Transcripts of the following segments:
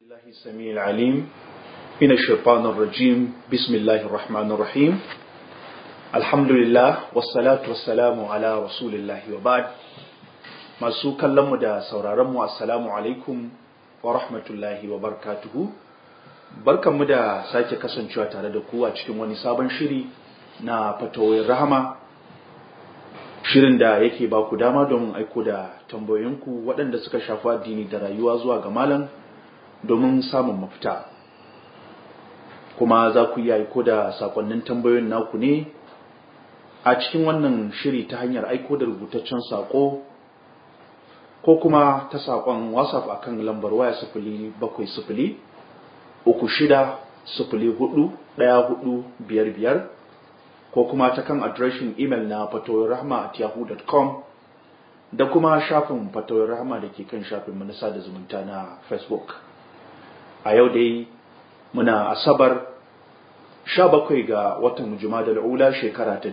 الله السميع العليم من الشيطان الرجيم بسم الله الرحمن الرحيم الحمد لله والصلاة والسلام على رسول الله وبعد masu kallonmu da sauraronmu assalamu alaikum wa rahmatullahi wa barakatuhu barkanmu da sake kasancewa tare da ku a cikin wani sabon shiri na fatawoyin rahama shirin da yake ba ku dama don aiko da tambayoyinku waɗanda suka shafi addini da rayuwa zuwa ga malam domin samun mafita kuma za ku iya aiko da sakonnin tambayoyin naku ne a cikin wannan shiri ta hanyar aiko da rubutaccen sako ko kuma ta sakon WhatsApp akan lambar waya 07036041455 ko kuma ta kan adireshin email na fatoyirrahma@yahoo.com da kuma shafin fatoyin rahama da ke kan shafin manasa da zumunta na Facebook. A yau dai muna asabar 17 ga watan Jumadal Ula shekara ta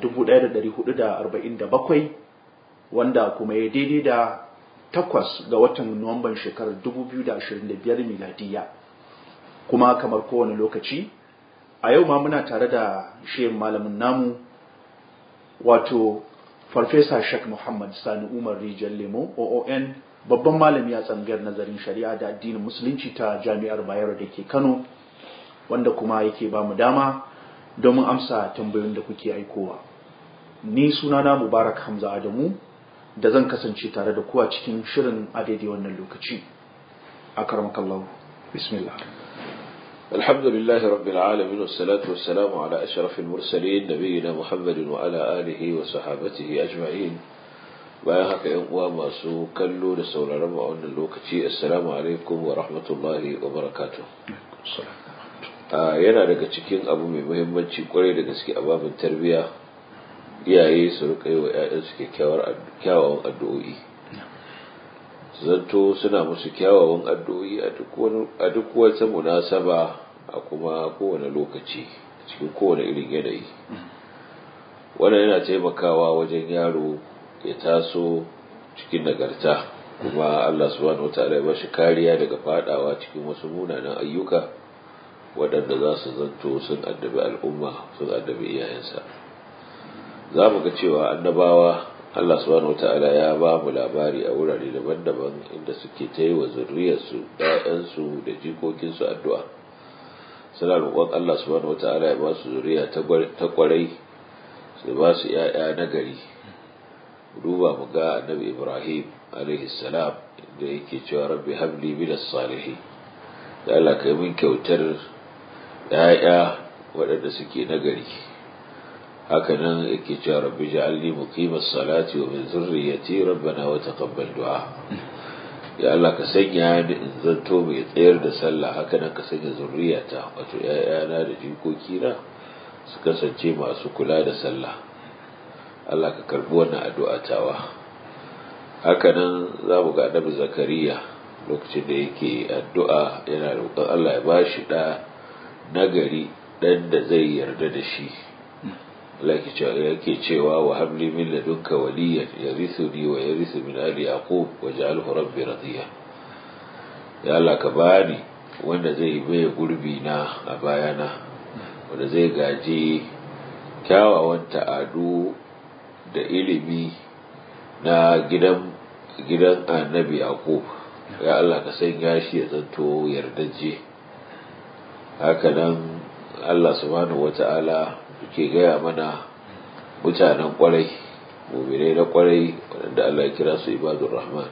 1447 wanda kuma ya daidai da 8 ga watan Nuwamban shekarar 2025 miladiya. Kuma kamar kowane lokaci a yau ma muna tare da shehin malamin namu wato Farfesa Sheikh Muhammad Sani Umar Rijal Lemo OON babban malami a tsangayar nazarin shari'a da addinin musulunci ta Jami'ar Bayero da ke Kano wanda kuma yake ba mu dama domin amsa tambayoyin da kuke aikowa. Ni sunana Mubarak Hamza Adamu da zan kasance tare da ku a cikin shirin a daidai wannan lokaci. Akramakallahu. Bismillah. الحمد لله رب العالمين والصلاة والسلام على أشرف المرسلين نبينا محمد وعلى آله وصحابته أجمعين وياك يوم masu kallo da sauraron mu a wannan lokaci assalamu alaikum wa rahmatullahi wa barakatuh. Yana daga cikin abu mai muhimmanci kwarai da gaske a babin tarbiyya iyaye su rika yi wa ƴaƴansu kyawawan addu'o'i zanto suna musu kyawawan addu'o'i a duk wata munasaba a kuma kowane lokaci cikin kowane irin yanayi. Wannan yana taimakawa wajen yaro ya taso cikin nagarta kuma Allah subhanahu wataala ya ba shi kariya daga fadawa cikin wasu munanan ayyuka waɗanda za su zanto sun addabi al'umma sun addabi iyayensa. Za mu ga cewa annabawa Allah subhanahu wata'ala ya ba mu labari a wurare daban-daban inda suke ta yi wa zurriyarsu, ‘ya'yansu da jikokinsu addu'a. Suna roƙon Allah subhanahu wata'ala ya ba su zuriya ta ƙwarai, su ba su ‘ya'ya na gari. Duba mu ga annabi Ibrahim alaihissalam da yake cewa rabbi habli minas salihin. Da Allah ka yi min kyautar ‘ya'ya waɗanda suke na gari. hakanan yake cewa rabbi ja'alni muqimas salati wa min zurriyyati rabbana wa taqabbal du'a. Ya Allah ka sanya ni in zanto mai tsayar da sallah hakanan ka sanya zurriyata wato ƴaƴana da jikokina su kasance masu kula da sallah. Allah ka karbi wannan addu'a tawa. Hakanan zamu ga Annabi Zakariya lokacin da yake addu'a yana roƙon Allah ya bashi da nagari dan da zai yarda da shi. yake cewa wa habli min ladunka waliyan yarithuni wa yarithu min ali yaqub waj'alhu rabbi radiya. Ya Allah ka bani wanda zai bai gurbi na a bayana wanda zai gaji kyawawan ta'adu da ilimi na gidan annabi yaqub. Ya Allah ka sanya shi ya zanto yardaje. Haka nan Allah subhanahu wata'ala ke gaya mana mutanen kwarai mu'minai na kwarai wanda Allah ya kira su ibadur rahman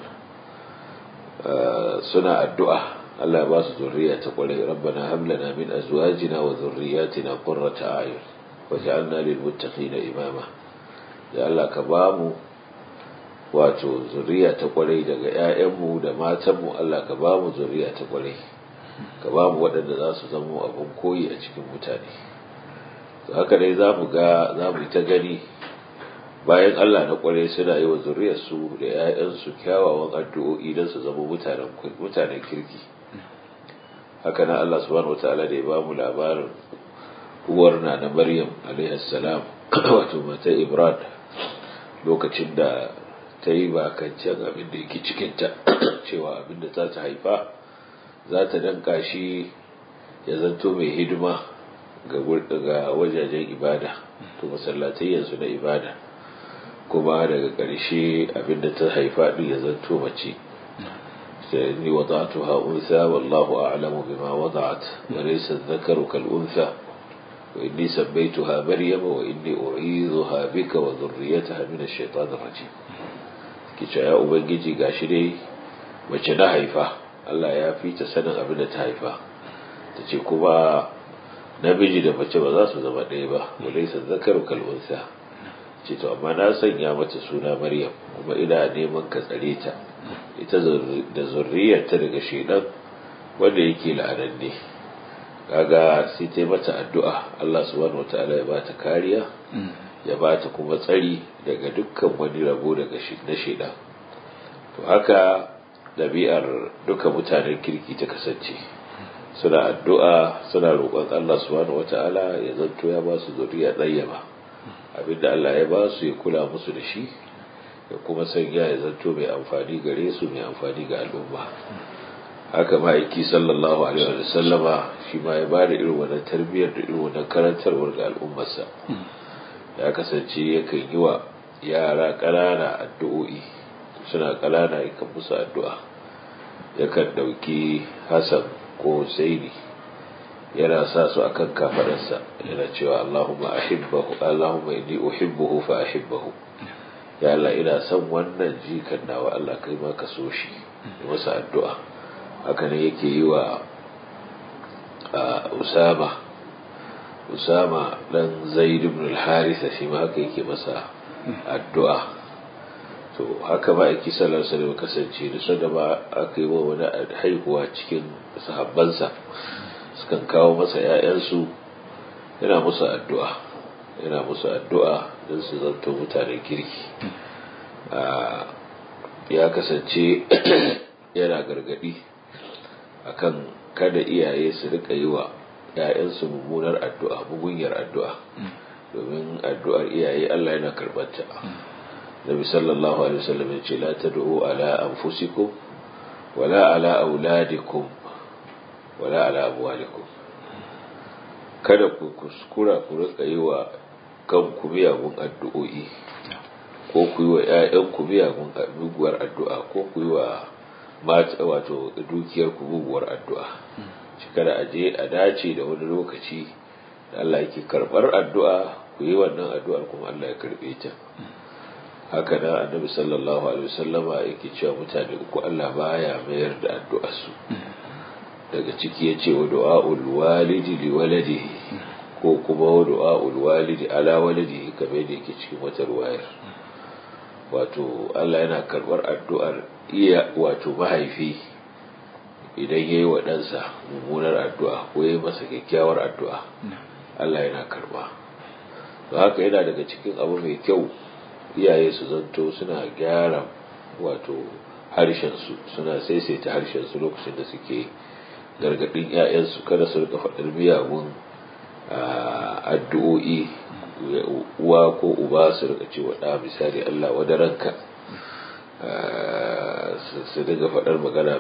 suna addu'a Allah ya ba su zurriya ta kwarai rabbana hab lana min azwajina wa dhurriyyatina qurrata a'yun waj'alna lil muttaqina imama. Ya Allah ka ba mu wato zurriya ta kwarai daga ƴaƴanmu da matanmu. Allah ka ba mu zurriya ta kwarai ka ba mu waɗanda za su zama abun koyi a cikin mutane. Haka dai za mu yi ta gani bayan Allah na kware suna yi wa zuriyarsu da 'ya'yansu kyawawan addu'o'i don su zama mutanen kirki. Haka nan Allah subhanahu wataala da ya ba mu labarin uwar na Maryam alaihi salam wato mata Ibrahim lokacin da ta yi bakancen abin da yake cikinta cewa abin da za ta haifa za ta danka shi ya zanto mai hidima ga wajajen ibada to masallatai yanzu na ibada, kuma daga ƙarshe abinda ta haifa ɗin ya zanto mace. ni wada'tuha untha wallahu a'lamu bima wada'at wa laysa adh-dhakaru kal untha wa inni sabbaytuha maryama wa inni u'idhuha bika wa dhurriyyataha min ash-shaytanir rajim. kice ya ubangiji gashi dai mace na haifa, Allah ya fi ta sanin abinda ta haifa. tace kuma namiji da mace ba za su zama ɗaya ba, wa laysa adh-dhakaru kal untha. ce to amma na sanya mata suna Maryam, kuma ina neman ka tsare ta ita da zurriyarta daga shedan wanda yake la'ananne. kaga sai ta mata addu'a Allah subhanahu wataala ya bata kariya, ya bata kuma tsari daga dukkan wani rabo daga na shedan. to haka dabi'ar duka mutanen kirki ta kasance, suna addu'a suna roƙon Allah subhanahu wataala ya zanto ya ba su zuriya ɗayyaba, abinda Allah ya ba su ya kula musu da shi, ya kuma sanya ya zanto mai amfani gare su, mai amfani ga al'umma. haka ma'aiki sallallahu alaihi wa sallama shi ma ya bada irin wannan tarbiyyar da irin wannan karantarwar ga al'ummarsa. ya kasance yakan yi wa yara ƙanana addu'o'i, suna ƙanana yakan musu addu'a. yakan ɗauki Hassan ko Husaini yana sa su akan kafadarsa, yana cewa Allahumma ahibbahu, Allahumma inni uhibbuhu fa ahibbahu. ya Allah ina son wannan jikan nawa, Allah kai ma ka so shi, masa addu'a. haka ne yake yi wa Usama dan Zaid ibn al-Haritha, shi ma haka yake masa addu'a. to haka ba yake sallar sa da kasance da sanda ba aka yi wa wani haihuwa cikin sahabbansa, sukan kawo masa ‘ya'yansu yana musu addu'a don su zanto mutanen kirki. ya kasance yana gargadi akan kada iyaye su rika yi wa ‘ya'yansu mummunar addu'a, mugunyar addu'a, domin addu'ar iyaye Allah yana karɓarta. Nabi sallallahu alaihi wasallam ya ce la tad'u ala anfusikum wala ala auladikum wala ala amwalikum. kada ku kuskura ku rika yi wa kanku miyagun addu'o'i, ko ku yi wa ƴaƴanku muguwar addu'a, ko ku yi wa mata wato dukiyar ku muguwar addu'a. shi kada a je a dace da wani lokaci da Allah yake karbar addu'a, ku yi wannan addu'ar kuma Allah ya karbe ta. haka da Annabi sallallahu alaihi wasallama yake cewa mutane uku Allah baya mayar da addu'arsu. daga ciki yace wa du'aul walidi li waladihi, ko kuma wa du'aul walidi ala waladihi, kamar yadda yake cikin wata ruwayar. wato Allah yana karbar addu'ar wato mahaifi idan yayi wa ɗansa mummunar addu'a ko yayi masa kyakkyawar addu'a, Allah yana karba. to haka yana daga cikin abu mai kyau iyaye su zanto suna gyara wato harshen su, suna saisaita harshen su lokacin da suke gargadin ƴaƴansu, kada su rika faɗar miyagun addu'o'i. uwa ko uba su rika cewa ɗa misali Allah wadaranka, su daga faɗar magana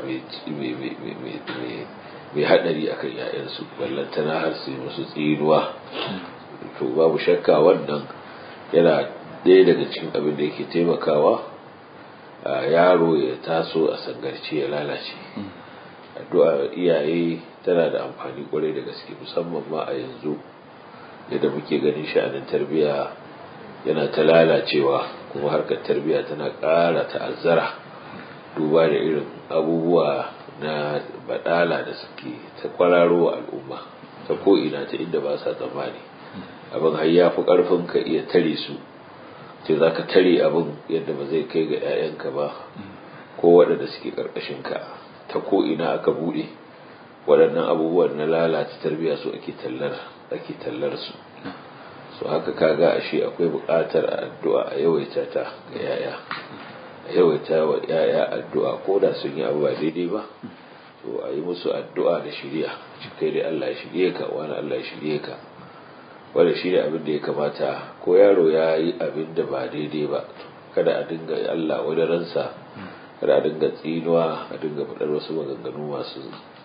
mai haɗari akan ƴaƴansu, ballantana har su yi musu tsinuwa. to babu shakka wannan yana ɗaya daga cikin abin da yake taimakawa yaro ya taso a sangarce ya lalace. addu'a iyaye tana da amfani kwarai da gaske, musamman ma a yanzu yadda muke ganin sha'anin tarbiyya yana ta lalacewa, kuma harkar tarbiyya tana ƙara ta'azzara duba da irin abubuwa na badala da suke ta kwararo al'umma ta ko'ina, ta inda ba sa tsammani. abin har ya fi ƙarfin ka iya tare su, ce za ka tare abin yadda ba zai kai ga 'ya'yanka ba ko waɗanda suke ƙarƙashinka. ta ko'ina aka buɗe waɗannan abubuwan na lalata tarbiyya su ake tallar su. so haka kaga ashe akwai buƙatar addu'a a yawaita ta ga yaya, a yawaita wa yaya addu'a ko da sun yi abu ba daidai ba, to a yi musu addu'a da shiriya, kai dai Allah ya shirye ka, wani Allah ya shirye ka. wanda shi ne abin da ya kamata. ko yaro ya yi abin da ba daidai ba, kada a dinga Allah wani ransa, kada a dinga tsinuwa, a dinga faɗar wasu maganganu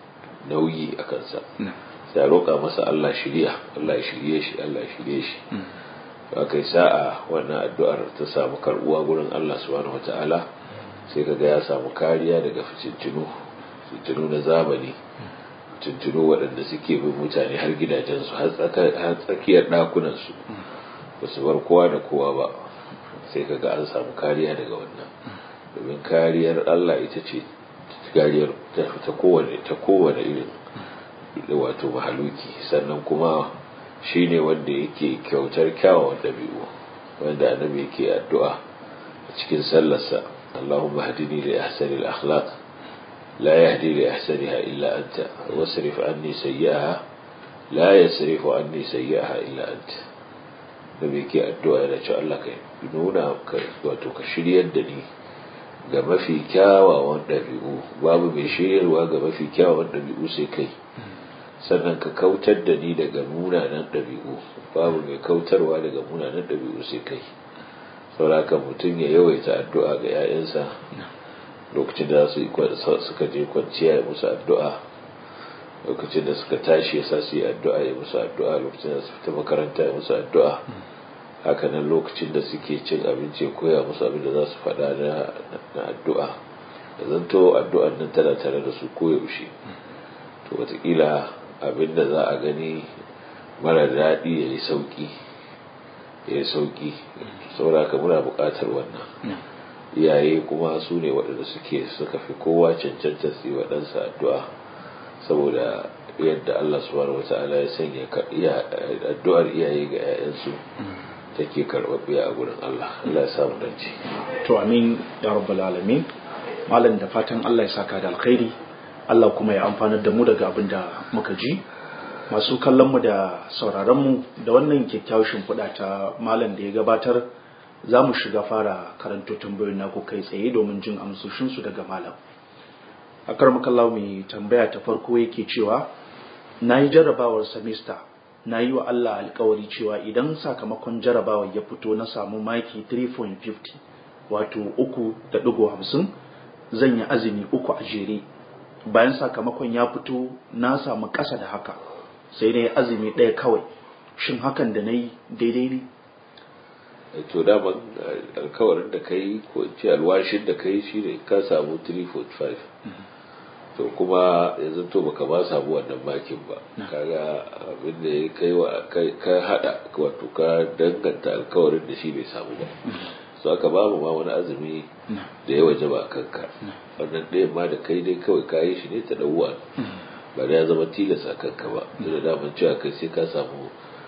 nauyi a kansa sai roƙa masa Allah shiriya, Allah ya shirye shi, Allah ya shirye shi. Ba kai sa'a wannan addu'ar ta samu karbuwa gurin Allah subhanahu wata'ala, sai kaga ya samu kariya daga fitintunu na zamani, fitintunu waɗanda suke bin mutane har gidajensu har tsakiyar ɗakunansu ba su bar kowa da kowa ba, sai kaga an samu kariya daga wannan. Domin kariyar Allah ita ce kariyar ta kowane irin wato mahaluki, sannan kuma shi ne wanda yake kyautar kyawawan ɗabi'u, wanda annabi yake addu'a a cikin sallarsa, Allahumma hadini li ahsani al-akhlaq la yahdi li ahsaniha illa anta wasrif anni sayyi'aha la yasrifu anni sayyi'aha illa anta. Nabi yake addu'a yana cewa Allah ka nuna wato ka shiryar da ni ga mafi kyawawan ɗabi'u, babu mai shiryarwa ga mafi kyawawan ɗabi'u sai kai, sannan ka kautar da ni daga munanan ɗabi'u, babu mai kautarwa daga munanan ɗabi'u sai kai. sauraka mutum ya yawaita addu'a ga 'ya'yansa lokacin da suka je kwanciya ya musu addu'a, lokacin da suka tashi ya sa su yi addu'a ya musu addu'a, lokacin da su fita makaranta ya musu addu'a, hakanan lokacin da suke cin abinci ya koya musu abin da za su faɗa na addu'a, da zanto addu'an nan tana tare da su koyaushe. To watakila abin da za a gani mara daɗi ya yi sauƙi saboda haka muna buƙatar wannan. Iyaye kuma su ne waɗanda suka fi kowa cancanta su yi waɗansa addu'a, saboda yadda Allah subhanahu wata'ala ya sanya addu'ar iyaye ga 'ya'yansu take karɓaɓɓiya a gurin Allah. Allah ya samu dace. To amin ya rabbal alamin. Malam da fatan Allah ya saka da alkhairi, Allah kuma ya amfanar da mu daga abin da muka ji. Masu kallon mu da sauraron mu da wannan kyakkyawar shimfiɗa ta malam da ya gabatar, za mu shiga fara karanto tambayoyin naku kai tsaye domin jin amsoshin su daga malam. Akar makallahu mai tambaya ta farko yake cewa, na yi jarrabawar semester, na yi wa Allah alkawari cewa idan sakamakon jarrabawar ya fito na samu maki 3.50 wato 3.50 zan yi azumi 3 a jere. Bayan sakamakon ya fito na samu ƙasa da haka, sai na yi azumi 1 kawai. Shin hakan da na yi daidai ne? To daman alkawarin da kai ko ce alwashin da kai shi ne ka samu 3.5, to kuma yanzu to baka ba samu wannan makin ba, kaga abin da ya kai ka hada wato ka danganta alkawarin da shi bai samu ba. So aka babu ma wani azumi da ya waje ba kanka, wannan ɗayan ma da kai dai kawai ka yi shi ne ta ɗauwa, ba da ya zama tilasa kanka ba, da daman cewa kai sai ka samu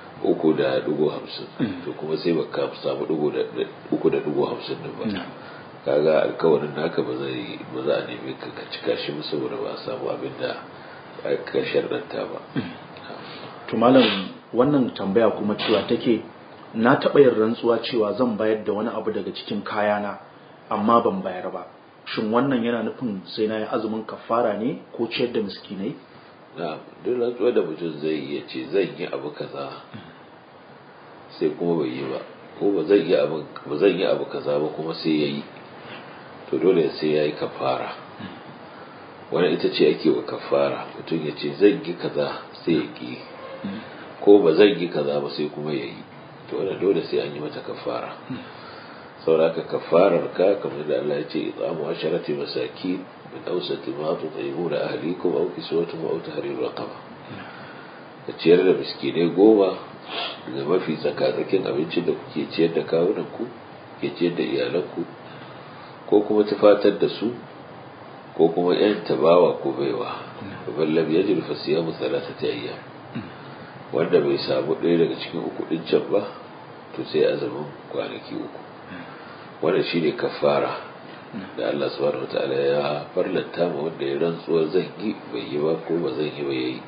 3.50, to kuma sai baka samu 3.50 din ba, kaga alkawarin naka ba za a nemi ka cika shi saboda ba a samu abin da aka sharɗanta ba. To malam, wannan tambaya kuma cewa take, na taɓa yin rantsuwa cewa zan bayar da wani abu daga cikin kayana amma ban bayar ba, shin wannan yana nufin sai na yi azumin kafara ne ko ciyar da miskinai? Na duk rantsuwa da mutum zai iya ce zan yi abu kaza sai kuma bai yi ba, ko ba zan yi abu kaza ba kuma sai ya yi, to dole sai ya yi kafara. Wani ita ce ake wa kafara, mutum ya ce zan yi kaza sai ya ki, ko ba zan yi kaza ba sai kuma ya yi, to wannan dole sai an yi mata kafara. sauraka kafarar ka kamar da Allah ya ce it'amu asharati masakin min awsati ma tut'imuna ahlikum aw kiswatuhum aw tahriru raqaba, ka ciyar da miskinai 10 daga mafi tsakatsakin abincin da kuke ciyar da kawunan ku, ke ciyar da iyalanku, ko kuma tufatar da su, ko kuma yan tabawa ko baiwa. ballam yajid fa siyamu 3 ayyam, wanda bai samu ɗaya daga cikin 3 din can ba to sai azumin kwanaki 3. wannan shine kafara da Allah subhanahu wataala ya farlanta ma wanda ya rantsuwa zan yi bai yi ba ko ba zan yi ba yayi.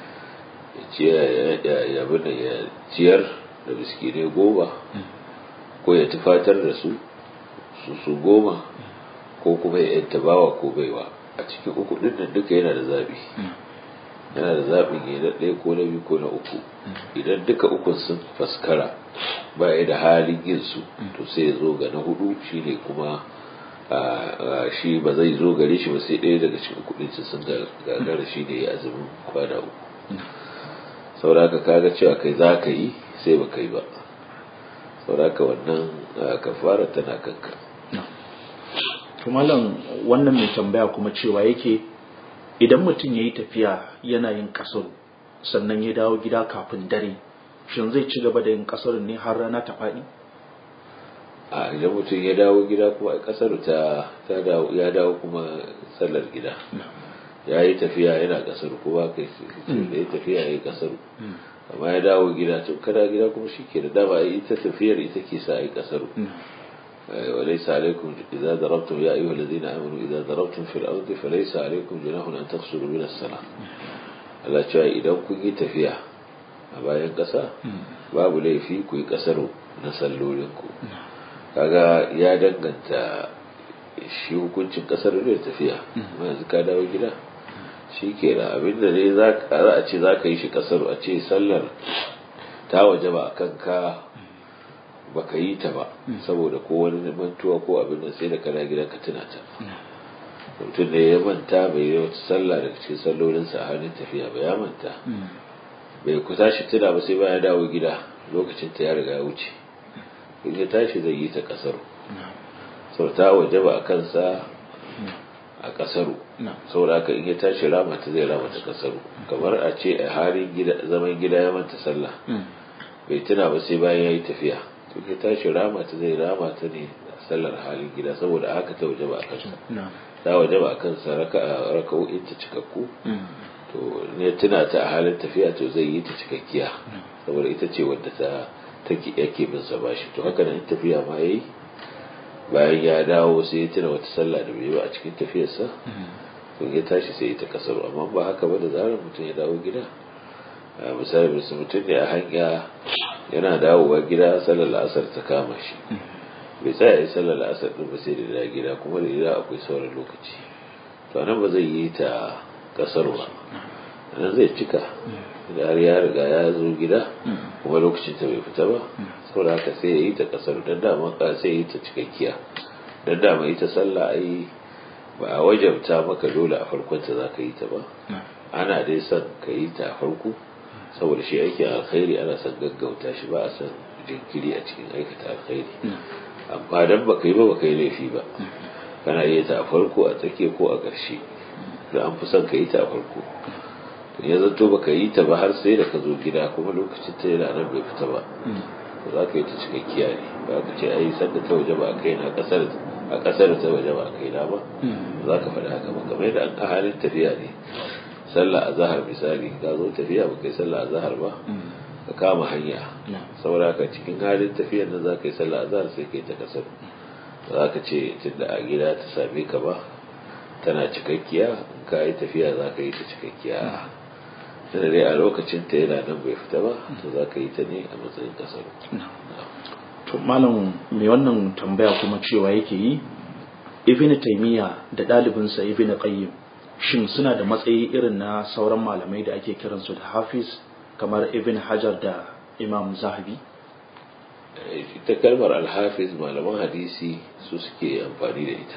Ya ciyar da miskinai 10, ko ya tufatar da su 10, ko kuma ya yanta bawa ko baiwa. A cikin 3 din nan duka yana da zabi, yana da zaɓin ya na 1 ko na 2 ko na 3. Idan duka 3 sun faskara ba ya da halin yin su, to sai ya zo ga na 4 shine kuma shi ba zai zo gare shi ba sai ɗaya daga cikin kuɗin sun gagara shi da ya azumin kwana uku. Sauraka kaga cewa kai za ka yi sai ba kai ba, sauraka wannan kafara tana kanka. Malam wannan mai tambaya kuma cewa yake idan mutum ya yi tafiya yana yin kasar sannan ya dawo gida kafin dare, shin zai ci gaba da yin kasar ne har rana ta faɗi? A idan mutum ya dawo gida kuma kasar ya dawo kuma sallar gida, ya yi tafiya yana kasar kuma kai da ya tafiya ya yi kasar, amma ya dawo gida tun kada gida kuma shi ke da dama ita tafiyar ita ke sa a yi kasar. وليس عليكم إذا ضربتم يا أيها الذين آمنوا إذا ضربتم في الأرض فليس عليكم جناح أن تقصروا من الصلاة. Allah cewa idan kun yi tafiya a bayan ƙasa babu laifi ku yi ƙasaru na sallolinku. Kaga ya danganta shi hukuncin ƙasar da tafiya, amma yanzu ka dawo gida shi ke da abinda dai za a ce za ka yi shi ƙasaru, a ce sallar ta waje ba a kanka baka yi ta ba saboda ko wani mantuwa ko abin da sai da kana gida ka tuna ta. Mutum da ya manta bai yi wata sallah daga cikin sallolinsa a halin tafiya ba, ya manta bai ku tashi tuna ba sai ba ya dawo gida lokacin ta ya riga ya wuce, in ya tashi zai yi ta kasaru. sau ta waje ba a kansa a kasaru, saboda haka in ya tashi rama ta zai rama ta kasaru. Kamar a ce a halin zaman gida ya manta sallah bai tuna ba sai bayan ya yi tafiya, to ya tashi rama ta zai rama ta ne sallar halin gida, saboda haka ta waje ba a kansa. Ta waje ba a kansa raka'o'in ta cikakku, to ne tuna ta a halin tafiya to zai yi ta cikakkiya, saboda ita ce wadda ta yake bin sa bashi. To haka nan tafiya ma yayi bayan ya dawo sai ya tuna wata sallah da bai yi ba a cikin tafiyarsa, to ya tashi sai ya ta kasaru. Amma ba haka ba, da zarar mutum ya dawo gida, misali mutum ne a hanya yana dawowa gida sallar la'asar ta kama shi, bai tsaya yi sallar la'asar din ba sai da gida, kuma da gida akwai sauran lokaci, to nan ba zai yi ta kasar ba, nan zai cika da har ya riga ya zo gida kuma lokacin ta bai fita ba, saboda haka sai ya yi ta kasar. Dan dama sai ya yi ta cikakkiya, dan dama ita sallah ai ba a wajabta maka dole a farkon ta za ka yi ta ba, ana dai son ka yi ta a farko, saboda shi aikin alkhairi ana son gaggauta shi, ba a son jinkiri a cikin aikata alkhairi. Amma dan baka yi ba baka yi laifi ba, kana yi ta a farko, a tsakiya ko a ƙarshe, da an fi son ka yi ta a farko. To ya zanto baka yi ta ba har sai da ka zo gida kuma lokacin ta yana nan bai fita ba, to za ka yi ta cikakkiya ne. Ba ka ce ai sanda ta waje ba a kai na ƙasar ta waje ba a kai na ba, za ka faɗi haka ba. Kamar yadda an halin tafiya ne, sallah azhar misali, ka zo tafiya ba kai sallah azhar ba, ka kama hanya, saboda ka cikin halin tafiyar nan za ka yi sallah azhar sai kai ta kasar. Ba za ka ce tunda a gida ta same ka ba tana cikakkiya, in ka yi tafiya za ka yi ta cikakkiya, tunda dai a lokacin ta yana nan bai fita ba, to za ka yi ta ne a matsayin kasar. To malam mai wannan tambaya kuma cewa yake yi, Ibn Taymiyyah da ɗalibinsa Ibn Qayyim shin suna da matsayi irin na sauran malamai da ake kiransu da Hafiz kamar Ibn Hajar da Imam Zahabi? Ita kalmar Al-Hafiz malaman hadisi su suke amfani da ita.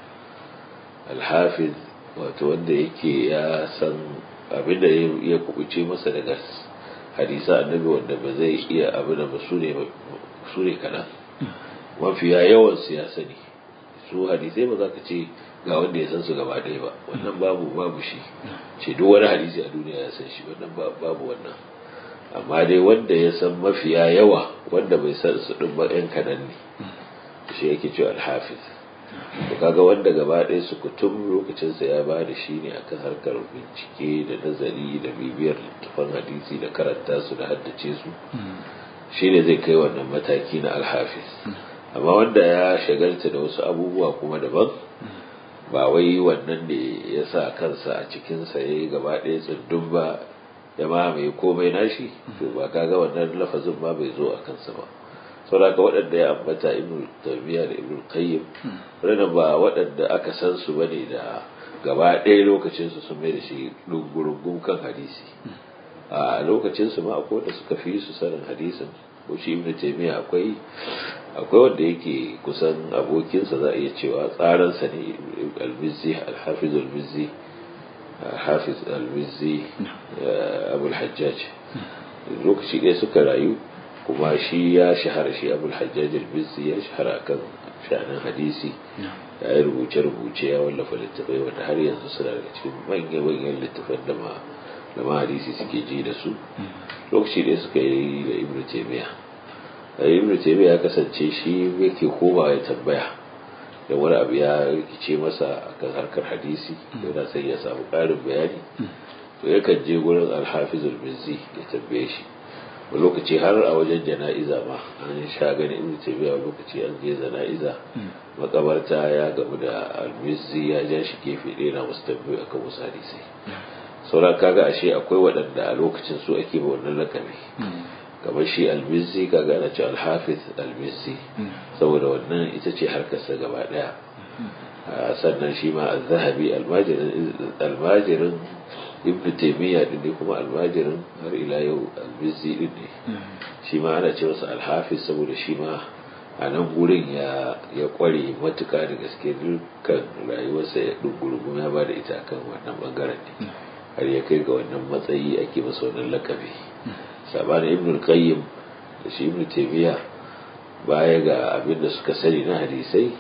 Al-Hafiz wato wanda yake ya san abin da ya kubuce masa daga hadisa annabi, wanda ba zai iya abin da ba su ne kaɗan, mafiya yawan su ya sani. Su hadisai ba za ka ce ga wanda ya san su gaba ɗaya ba, wannan babu shi, ce duk wani hadisi a duniya ya san shi, wannan babu wannan. Amma dai wanda ya san mafiya yawa, wanda bai san su ɗin ba ɗan kaɗan ne, shi yake cewa Al-Hafiz. to kaga wanda gaba ɗaya su kutum lokacinsa ya ba da shi ne akan harkar bincike da nazari da bibiyar littafan hadisi da karanta su da haddace su, shi ne zai kai wannan mataki na Al-Hafiz. Amma wanda ya shagalta da wasu abubuwa kuma daban, ba wai wannan ne ya sa kansa a cikinsa ya yi gaba ɗaya tsundun ba ya mamaye komai nashi, to ba kaga wannan lafazin ba bai zo a kansa ba. saboda waɗanda ya ambata Ibn Taymiyyah da Ibn Qayyim waɗanda ba waɗanda aka san su bane da gaba ɗaya lokacin su sun mai da shi dungurungun kan hadisi. A lokacin su ma akwai da suka fi su sanin hadisin, ko shi Ibn Taymiyyah akwai akwai wanda yake kusan abokinsa za a iya cewa tsaransa ne al-Mizzi al-Hafiz al-Mizzi Hafiz al-Mizzi Abu al-Hajjaj lokaci ɗaya suka rayu kuma shi ya shahara shi Abu al-Hajjaj al-Mizzi ya shahara kan shanin hadisi ya yi rubuce-rubuce ya wallafa littafai wanda har yanzu suna daga cikin manyan littafan da ma hadisi suke ji da su lokaci ɗaya suka yi da Ibn Taymiyyah Ibn Taymiyyah ya kasance shi yake koma ya tambaya da wani abu ya rikice masa akan harkar hadisi yana sai ya samu ƙarin bayani to yakan je gurin al-Hafiz al-Mizzi ya tambaye shi wani lokaci har a wajen jana'iza ma an sha gani Ibn Taymiyyah lokaci an je jana'iza makabarta ya gamu da al-Mizzi ya ja shi gefe ɗaya na wasu tambayoyi akan wasu hadisai sauran kaga ashe akwai waɗanda a lokacin su ake ba wannan lakabi kamar shi al-Mizzi kaga ana ce al-Hafiz al-Mizzi saboda wannan ita ce harkarsa gaba daya sannan shi ma az-Zahabi almajirin Ibn Taymiyyah din ne kuma almajirin har ila yau al-Mizzi din ne shi ma ana ce masa al-Hafiz saboda shi ma a nan gurin ya kware matuka da gaske dukkan rayuwarsa ya dungurgu ya ba da ita kan wannan bangaren ne har ya kai ga wannan matsayi ake masa wannan lakabi sabanin Ibn al-Qayyim da shi Ibn Taymiyyah baya ga abin da suka sani na hadisai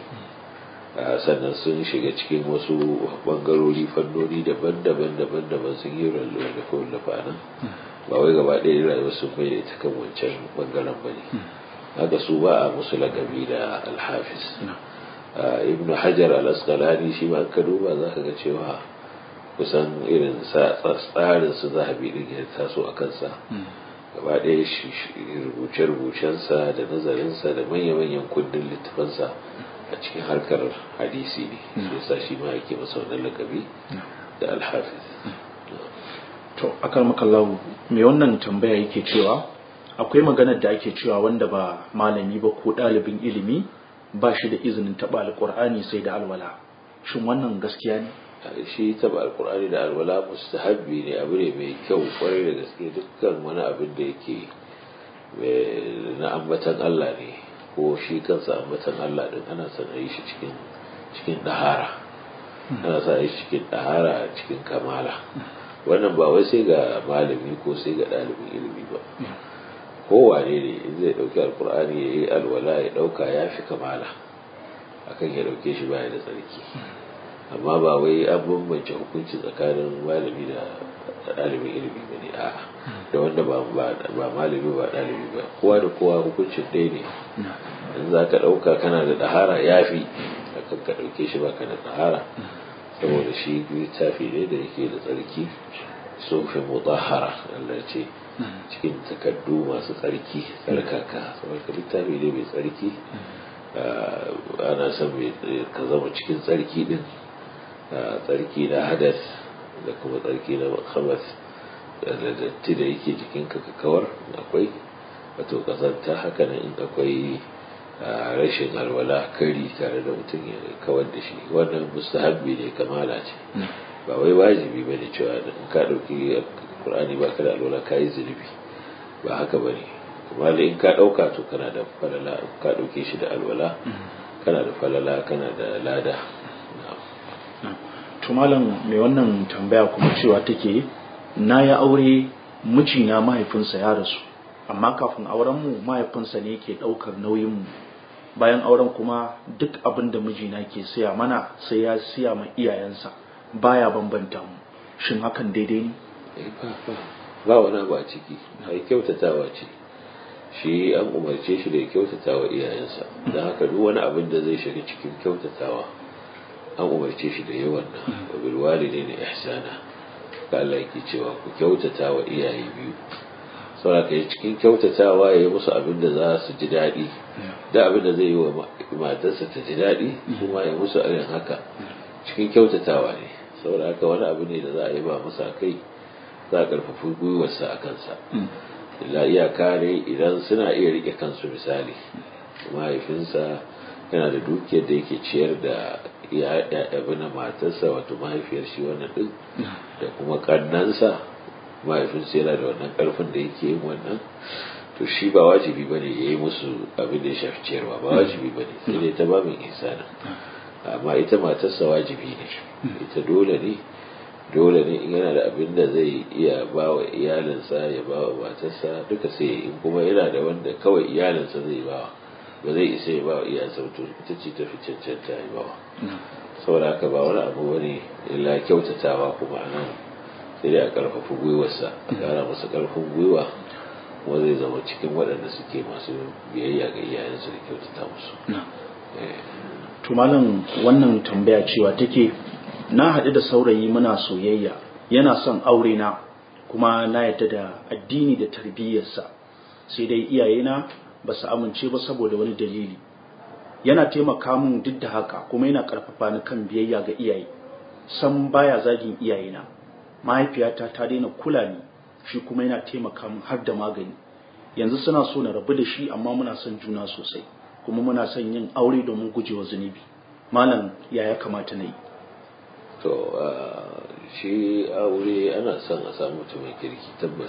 sannan sun shiga cikin wasu bangarori fannoni daban-daban sun yi wallafa nan ba wai gaba ɗaya rayuwar sun bai da ita kan wancan bangaren ba ne haka su ba a musu lakabi da al-Hafiz Ibn Hajar al-Asqalani shi ma ka duba za ka ga cewa kusan irin tsarin su Zahabi din ya taso a kansa gaba ɗaya rubuce-rubucensa da nazarinsa da manya-manyan kundin littafansa a cikin harkar hadisi ne shi yasa shi ma yake masa wannan lakabi da al-Hafiz to akal makallahu me wannan tambaya yake cewa akwai maganar da ake cewa wanda ba malami ba ko ɗalibin ilimi ba shi da izinin taɓa alƙur'ani sai da alwala shin wannan gaskiya ne shi taba alkur'ani da alwala mustahabbi ne abu ne mai kyau kwarai da gaske dukkan wani abin da yake na ambatan Allah ne ko shi kansa ambatan Allah din ana son a yi shi cikin dahara ana son a yi shi cikin dahara cikin kamala wannan ba wai sai ga malami ko sai ga ɗalibin ilimi ba kowane ne in zai ɗauki alkur'ani ya yi alwala ya ɗauka ya fi kamala akan ya ɗauke shi baya da tsarki amma ba wai an bambance hukunci tsakanin malami da ɗalibin ilimi ba ne a da wanda ba malami ba ɗalibi ba kowa da kowa hukuncin ɗaya ne in za ka ɗauka kana da ɗahara ya fi akan ka ɗauke shi ba ka da ɗahara saboda shi littafi ne da yake da tsarki sofin mutahara Allah ce cikin takaddu masu tsarki tsarkaka saboda littafi ne mai tsarki ana son ka zama cikin tsarki din tsarki na hadas da kuma tsarki na khabas da datti da yake jikinka ka kawar akwai wato kazanta haka nan in akwai rashin alwala kari tare da mutum ya kawar da shi wannan mustahabbi ne kamala ce ba wai wajibi ba ne cewa in ka ɗauki Qur'ani ba ka da alwala ka yi zunubi ba haka ba ne kuma da in ka ɗauka to kana da falala ka ɗauke shi da alwala kana da falala kana da lada to malam mai wannan tambaya kuma cewa take na ya aure mijina mahaifinsa ya rasu amma kafin auren mu mahaifinsa ne yake daukar nauyin mu bayan auren kuma duk abin da mijina ke siya mana sai ya siya ma iyayensa baya bambanta mu shin hakan daidai ne ba wani abu a ciki ai kyautatawa ce shi an umarce shi da ya kyautatawa iyayensa don haka duk wani abin da zai shiga cikin kyautatawa an umarce shi da yawan nan wa bil walidaini ihsana ka Allah yake cewa ku kyautata wa iyaye biyu saboda kai cikin kyautatawa yayi musu abin da za su ji daɗi da abin da zai yi wa matarsa ta ji daɗi kuma ya musu irin haka cikin kyautatawa ne saboda haka wani abu ne da za a yi ba masa kai za a karfafi gwiwarsa a kansa illa iyaka ne idan suna iya rike kansu misali mahaifinsa yana da dukiyar da yake ciyar da ya na matarsa wato mahaifiyar shi wannan din da kuma kannansa mahaifinsa yana da wannan karfin da yake yin wannan to shi ba wajibi bane yayi musu abin da ya shafi ciyarwa, ba wajibi bane, sai dai ta babin ihsani. Amma ita matarsa wajibi ne, ita dole ne in yana da abin da zai iya ba wa iyalinsa ya ba wa matarsa duka, sai in kuma yana da wanda kawai iyalinsa zai ba zai isa ya ba wa iyalinsa to ita ce ta fi cancanta ya ba wa. Saboda haka ba wani abu bane illa kyautatawa, kuma anan sai dai a karfafa gwiwarsa, a kara masa karfin gwiwa, kuma zai zama cikin waɗanda suke masu biyayya ga iyayensu da kyautata musu. To malam, wannan tambaya cewa take, na haɗu da saurayi muna soyayya, yana son aure na kuma na yadda da addini da tarbiyyarsa, sai dai iyayena ba su amince ba saboda wani dalili. Yana taimaka min duk da haka, kuma yana ƙarfafa ni kan biyayya ga iyaye, san baya zagin iyayena. Mahaifiyata ta daina kula ni, shi kuma yana taimaka min har da magani. Yanzu suna so na rabu da shi, amma muna son juna sosai, kuma muna son yin aure domin gujewa zunubi. Malam, ya kamata na yi? To shi aure ana son a samu mutumin kirki tabbas.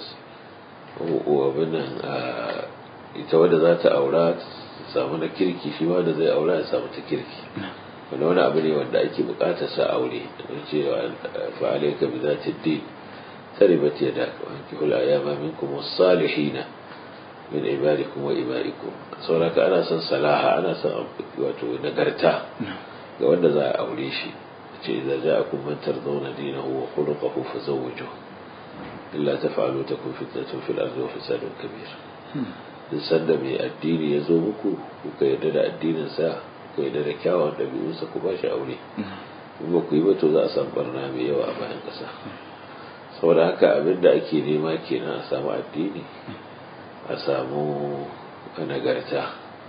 Abin nan ita wadda za ta aura ta samu na kirki, shi ma da zai aura ya samu ta kirki. wani abu ne wanda ake bukatar sa aure, don cewa fa alayka bi zati din taribat yadaka wa ankihul ayama minkum was-salihina min ibadikum wa imaikum. sauraka ana son salaha, ana son wato nagarta ga wanda za a aure shi. ce idza ja'akum man tardawna dinahu wa khuluquhu fazawwijuhu illa taf'alu takun fitnatun fil ardi wa fasadun kabir. duk sanda mai addini ya zo muku, kuka yarda da addinin sa, kuka yarda da kyawun ɗabi'unsa, ku ba shi aure. in ba ku yi ba to za a samu barna mai yawa a bayan ƙasa. saboda haka abin da ake nema kenan, a samu addini, a samu nagarta.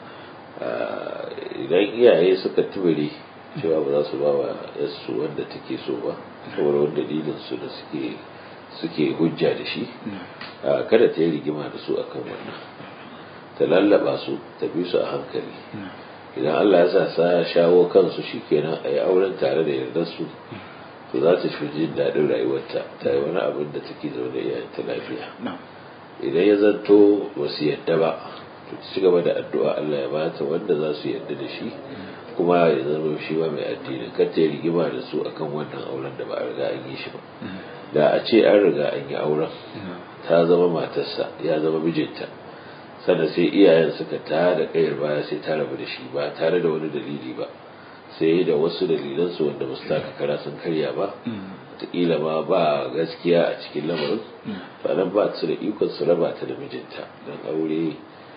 idan iyaye suka tubure cewa ba za su ba wa yarsu wanda take so ba, saboda wanda dalilin su da suke hujja da shi, kada ta yi rigima da su akan wannan, ta lallaba su, ta bi su a hankali. idan Allah ya sa shawo kansu, shikenan a yi auren tare da yardar su, to za ta fi jin daɗin rayuwarta, ta yi wani abin da take zaune iyayenta lafiya. idan ya zanto ba su yadda ba, to ta ci gaba da addu'a Allah ya bata wanda za su yadda da shi, kuma ya zama shi ba mai addini. kar ta yi rigima da su akan wannan auren da ba a riga an yi shi ba. da a ce an riga an yi auren, ta zama matarsa, ya zama mijinta, sannan sai iyayen suka tada kayar baya sai ta rabu da shi ba tare da wani dalili ba, sai da wasu dalilansu wanda ba su taka kara sun karya ba, wataƙila ma ba gaskiya a cikin lamarin, sannan ba su da ikon su raba ta da mijinta. don aure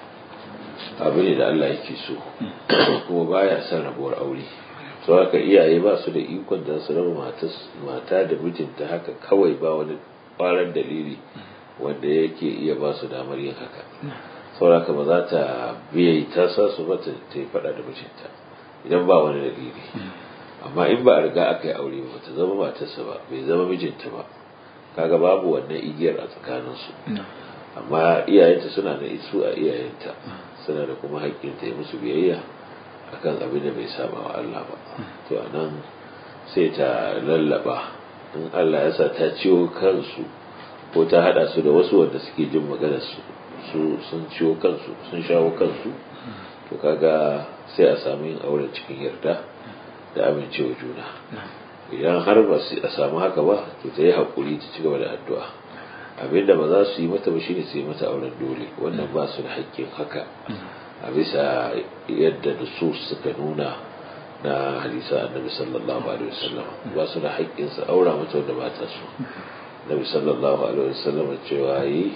abu ne da Allah yake so, kuma baya son rabuwar aure. sau haka iyaye ba su da ikon da su raba mata da mijinta haka kawai, ba wani ƙwarar dalili wanda yake iya ba su damar yin haka. sau haka ba za ta biya ta sa su ba ta yi faɗa da mijinta idan ba wani dalili. amma in ba a riga aka yi aure ba, ta zama matarsa ba, bai zama mijinta ba, kaga babu wannan igiyar a tsakaninsu. amma iyayenta suna da isu a iyayenta, suna da kuma haƙƙin ta yi musu biyayya akan abin da bai saba wa Allah ba. to anan sai ta lallaba, in Allah ya sa ta ciwo kansu, ko ta hada su da wasu wanda suke jin maganar su sun ciwo kansu, sun shawo kansu, to kaga sai a samu yin aure cikin yarda da amincewa juna. idan har ba a samu haka ba, to ta yi haƙuri, ta ci gaba da addu'a. abinda ba za su yi mata ba shine su yi mata auren dole, wannan ba su da haƙƙin haka a bisa yadda nusus suka nuna na hadisa annabi sallallahu alaihi wasallam. ba su da haƙƙin su aura mata wanda ba ta so. annabi sallallahu alaihi wasallam cewa yi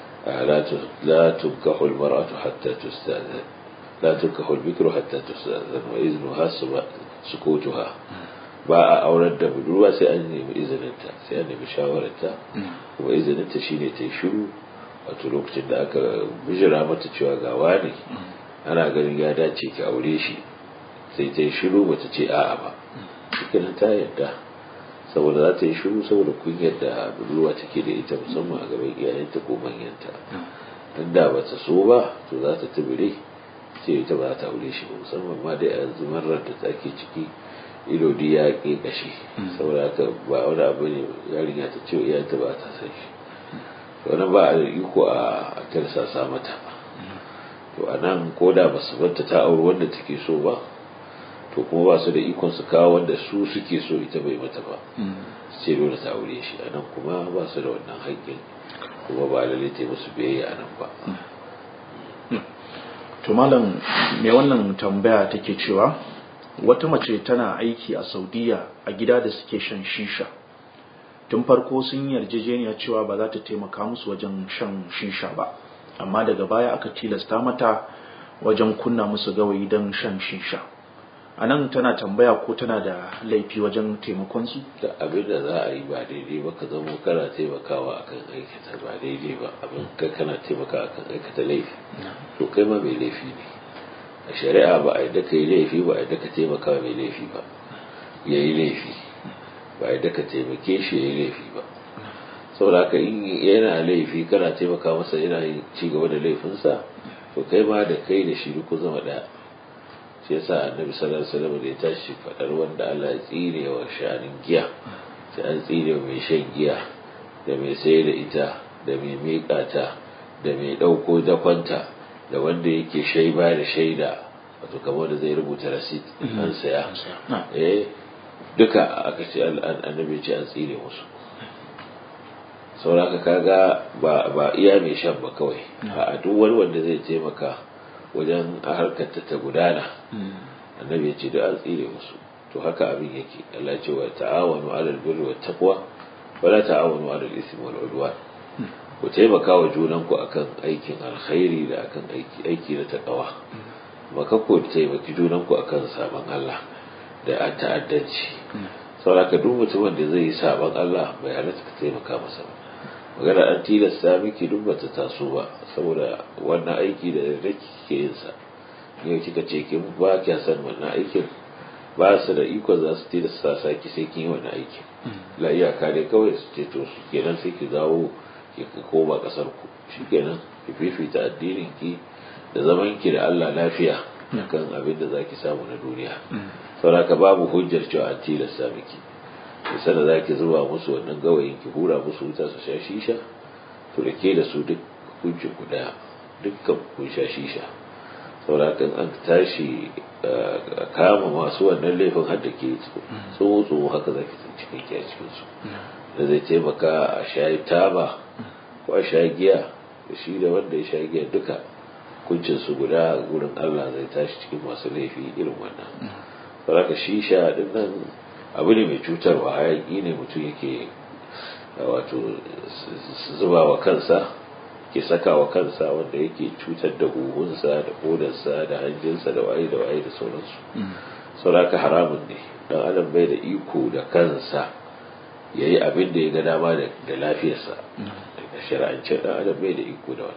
la tunkahu al-mar'atu hatta tusta'zan, la tunkahu al-bikru hatta tusta'zan wa iznuha sukutuha. ba a aurar da budurwa sai an nemi izininta, sai an nemi shawararta, kuma izininta shine ta yi shiru. wato lokacin da aka bijira mata cewa ga wani ana ganin ya dace ki aure shi, sai ta yi shiru, bata ce a'a ba, cikin ta yadda, saboda za ta yi shiru saboda kunyar da budurwa take da ita, musamman a gaban iyayenta ko manyanta. dan da bata so ba, to za ta tubire ce ita ba ta aure shi ba, musamman ma dai a yanzu marar da take ciki, ido di ya ke kashi, saboda haka ba wani abu ne yarinya ta ce iyayenta ba ta san shi. wannan ba a iko a tarsasa mata. to a nan ko da ba su banta ta auri wanda take so ba to kuma ba su da ikon su kawo wanda su suke so ita bai mata ba su ce dole ta aure shi a nan kuma ba su da wannan haƙƙin kuma ba lalle ta musu biyayya a nan ba. To malam mai wannan tambaya take cewa wata mace tana aiki a Saudiya a gida da suke shan shisha. Tun farko sun yi yarjejeniya cewa ba za ta taimaka musu wajen shan shisha ba, amma daga baya aka tilasta mata wajen kunna musu gawayi don shan shisha. A nan tana tambaya ko tana da laifi wajen taimakon su? Da abin da za a yi ba daidai ba ka zama kana taimakawa akan aikata ba daidai ba, abin ka kana taimakawa akan aikata laifi to kai ma mai laifi ne. A shari'a ba a yadda ka yi laifi ba, a yadda ka taimaka mai laifi ba ya yi laifi, ba a yadda ka taimake shi ya yi laifi ba. saboda haka in yana laifi kana taimaka masa yana ci gaba da laifinsa to kai ma da kai da shi ku zama ɗaya. shi yasa annabi sallallahu alaihi wasallam da ya tashi fadar wanda Allah ya tsire wa sha'anin giya sai an tsire mai shan giya da mai sayar da ita da mai miƙa ta da mai ɗauko dakwanta da wanda yake shaiba da shaida wato kamar da zai rubuta rasit an saya duka aka ce annabi ce an tsire musu. sauraka kaga ba iya mai shan ba kawai a duk wani wanda zai taimaka wajen harkar ta gudana annabi ya ce da an tsire musu. to haka abin yake. Allah ya ce wa ta'awanu 'alal birri wat taqwa wa la ta'awanu 'alal ismi wal 'udwan. ku taimaka wa junanku akan aikin alkhairi da akan aiki na taqwa, maka ku taimaki junanku akan sabon Allah da ta'addanci. saboda duk mutumin da zai yi sabon Allah bai halatta ka taimaka masa ba. magana an tilasta miki duk bata taso ba, saboda wannan aiki da kike yin sa yau kika ce kin ba kya san wannan aikin ba su da iko za su tilasta saki sai kin yi wannan aikin. la iyaka dai kawai su ce to kenan sai ki dawo ki koma kasar ku shikenan ki fifita addinin ki da zaman ki da Allah lafiya kan abin da zaki samu na duniya. saboda babu hujjar cewa an tilasta miki sai da zaki zuba musu wannan gawayin ki hura musu wuta su sha shisha to da ke da su duk hukuncin ku daya, dukkan kun sha shisha. saboda an tashi kama masu wannan laifin har da ke tsoho haka zaki tsinci kanki a cikin su da zai taimaka a sha taba ko a sha giya da shi da wanda ya sha giya duka hukuncin su guda gurin Allah zai tashi cikin masu laifi irin wannan. saboda shisha din nan abu ne mai cutarwa, hayaki ne mutum yake wato zuba wa kansa ke saka wa kansa wanda yake cutar da huhunsa da kodarsa da hanjinsa da waye da waye da sauransu. sauraka haramun ne. dan adam bai da iko da kansa ya yi abin da ya ga dama da lafiyarsa. da shari'ancin dan adam bai da iko da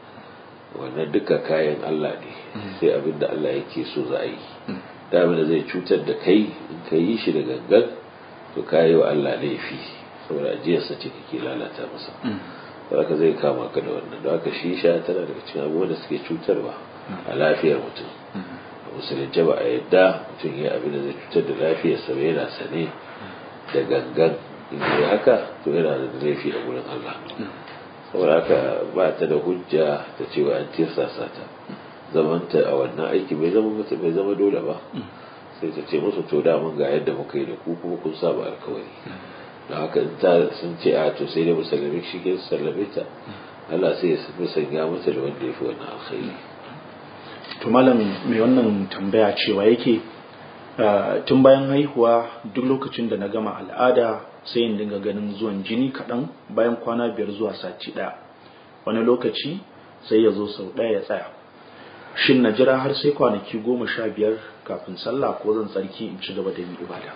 wannan duka kayan Allah ne, sai abin da Allah yake so za a yi. da abin da zai cutar da kai in ka yi shi da gangan to ka yi wa Allah laifi, saboda ajiyarsa ce kake lalata masa. haka zai kama ka da wannan. don haka shisha tana daga cikin abubuwan da suke cutarwa a lafiyar mutum. a musulunci ba a yadda mutum ya abin da zai cutar da lafiyarsa ba yana sane da gangan. in yi haka to yana da laifi a wurin Allah. saboda haka ba ta da hujja ta cewa an tirsasa ta zamanta a wannan aiki bai zama dole ba. sai ta ce musu to da mun ga yadda muka yi da ku kuma kun saba alkawari. da haka in ta sun ce a to sai dai musulmi shi ke sallame ta, Allah sai ya musanya mata da wanda ya fi wannan alkhairi. to malam mai wannan tambaya cewa yake tun bayan haihuwa duk lokacin da na gama al'ada sai in dinga ganin zuwan jini kaɗan bayan kwana 5 zuwa sati 1, wani lokaci sai ya zo sau 1 ya tsaya. shin na jira har sai kwanaki 15 kafin sallah ko zan tsarki in ci gaba da yin ibada?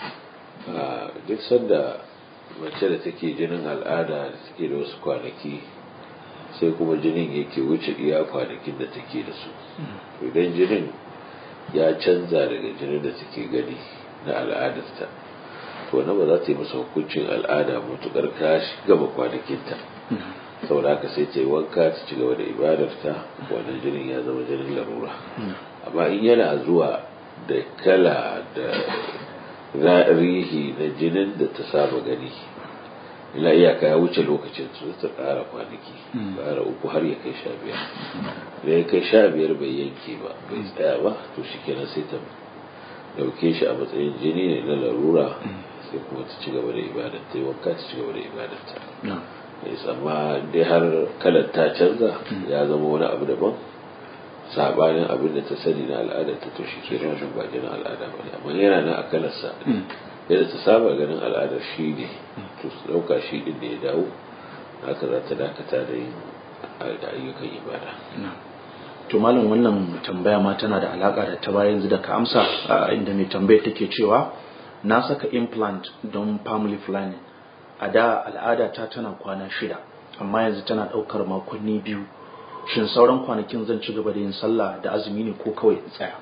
duk sanda mace da take jinin al'ada da take da wasu kwanaki sai kuma jinin yake wuce iya kwanakin da take da su, idan jinin ya canza daga jinin da take gani na al'adarta to na ba za ta yi masa hukuncin al'ada mutukar ka gaba kwanakinta. saboda haka sai ta yi wanka ta ci gaba da ibadarta, wannan jinin ya zama jinin larura. amma in yana zuwa da kala da rihi na jinin da ta saba gani ila iyaka ya wuce lokacin su ta ƙara kwanaki ƙara 3 har ya kai 15 da ya kai 15 bai yanke ba bai tsaya ba to shi kenan sai ta dauke shi a matsayin jini ne na larura sai kuma ta ci gaba da ibadar ta yi wanka ta ci gaba da ibadar ta amma dai har kalar ta canza ya zama wani abu daban sabanin abin da ta sani na al'adar ta to shi ke rashin ba jinin al'ada ba amma yana nan a kalarsa yadda ta saba ganin al'adar shi ne to su dauka shi din da ya dawo haka za ta dakata da yin ayyukan ibada. To malam wannan tambaya ma tana da alaka da ta bayan da ka amsa inda mai tambayar take cewa na saka implant don family planning a da al'ada ta tana kwana 6 amma yanzu tana daukar makonni 2 shin sauran kwanakin zan ci gaba da yin sallah da azumi ne ko kawai in tsaya?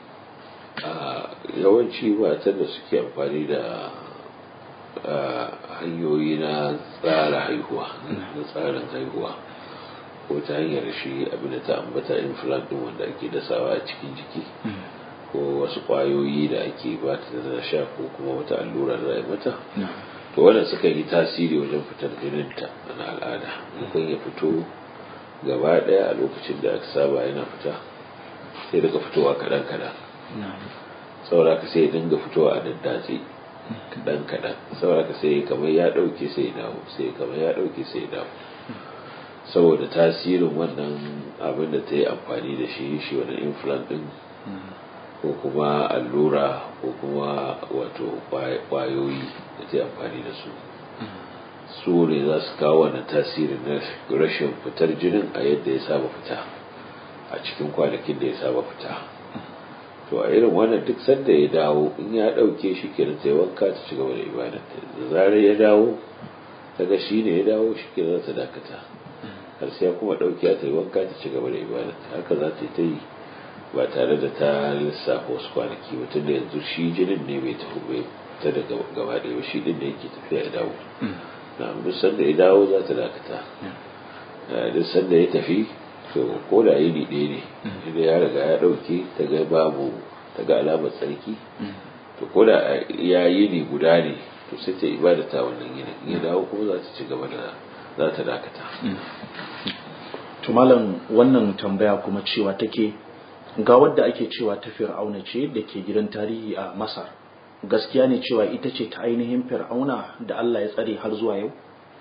Yawanci matan da suke amfani da hanyoyi na tsara haihuwa na tsarin haihuwa ko ta hanyar shi abinda ta ambata implant din wanda ake dasawa a cikin jiki ko wasu kwayoyi da ake ba ta da sha ko kuma wata allura da za mata to wannan suka yi tasiri wajen fitar jininta na al'ada kan ya fito gaba daya a lokacin da aka saba yana fita sai daga fitowa kadan saboda ka sai dinga fitowa a daddatse kadan saboda ka sai kamar ya dauke sai ya dawo sai kamar ya dauke sai ya dawo saboda tasirin wannan abin da ta yi amfani da shi wannan implant din ko kuma allura ko kuma wato kwayoyi da ta yi amfani da su ne za su kawo wannan tasirin na rashin fitar jinin a yadda ya saba fita a cikin kwanakin da ya saba fita to a irin wannan duk sanda ya dawo in ya dauke shi kenan sai wanka ta ci gaba da ibada da zarar ya dawo daga shi ne ya dawo shi kenan za ta dakata har sai kuma dauke ta yi wanka ta ci gaba da ibada haka za ta yi ba tare da ta lissafa wasu kwanaki ba tunda yanzu shi jinin ne bai tafi bai ta daga gaba ɗaya shi din da yake tafiya ya dawo na duk sanda ya dawo za ta dakata duk sanda ya tafi to ko da yini ɗaya ne idan ya riga ya ɗauke ta ga babu ta ga alamar tsarki to ko da ya yini guda ne to sai ta ibada ta wannan yinin ya dawo kuma za ta ci gaba da za ta dakata. To malam wannan tambaya kuma cewa take ga wadda ake cewa ta fir'auna ce da ke gidan tarihi a Masar gaskiya ne cewa ita ce ta ainihin fir'auna da Allah ya tsare har zuwa yau?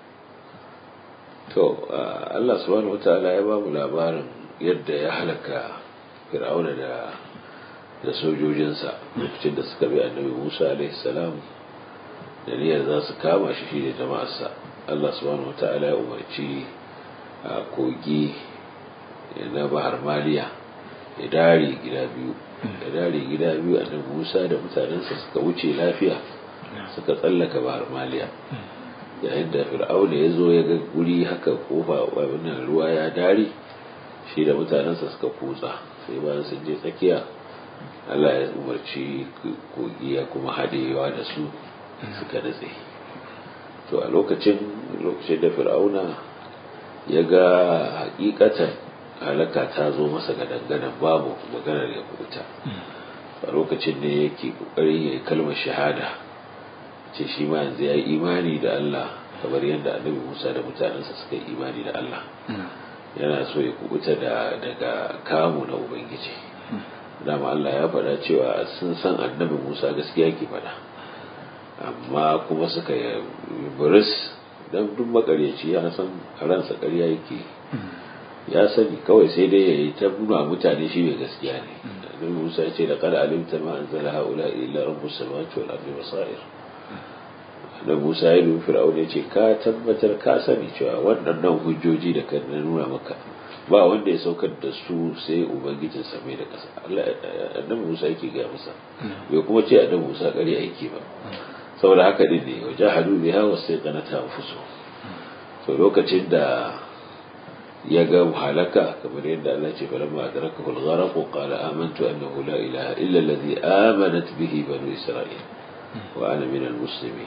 To Allah subhanahu wataala ya ba mu labarin yadda ya halaka fir'auna da sojojinsa lokacin da suka bi annabi Musa alaihi salam da niyyar za su kama shi da jama'arsa. Allah subhanahu wataala ya umarci kogi na Bahar Maliya ya dare gida biyu annabi Musa da mutanensa suka wuce lafiya suka tsallaka Bahar Maliya yayin da fir'auna ya zo ya ga guri haka kofa wannan ruwa ya dare shi da mutanensa suka kutsa sai bayan sun je tsakiya Allah ya umarci kogi ya kuma hadewa da su suka datse to a lokacin da fir'auna ya ga hakikatan halaka ta zo masa ga danganan babu maganar ya kuta a lokacin ne yake kokarin ya kalmar shahada ce shi ma yanzu ya yi imani da Allah kamar yadda annabi Musa da mutanensa suka yi imani da Allah yana so ya kubuta daga kamu na Ubangiji dama Allah ya faɗa cewa sun san annabi Musa gaskiya ke faɗa amma kuma suka yi buris don duk makaryaci ya san ransa ƙarya yake ya sani kawai sai dai ya yi ta nuna mutane shi mai gaskiya ne annabi Musa ya ce da qad alimta ma anzala haula illa rabbus samawati wal ardi basair da Musa ya dubi Fir'auna ya ce ka tabbatar ka sani cewa waɗannan hujjoji da ka nuna maka ba wanda ya saukar da su sai ubangijin samai da ƙasa Allah annabi Musa yake ga masa bai kuma ce annabi Musa ƙarya yake ba saboda haka din ne wajahadu biha wastaqanata anfusuhum so lokacin da ya ga halaka kamar yadda Allah ce falamma adrakahu al-gharq qala amantu annahu la ilaha illa alladhi amanat bihi banu isra'il wa ana min al-muslimin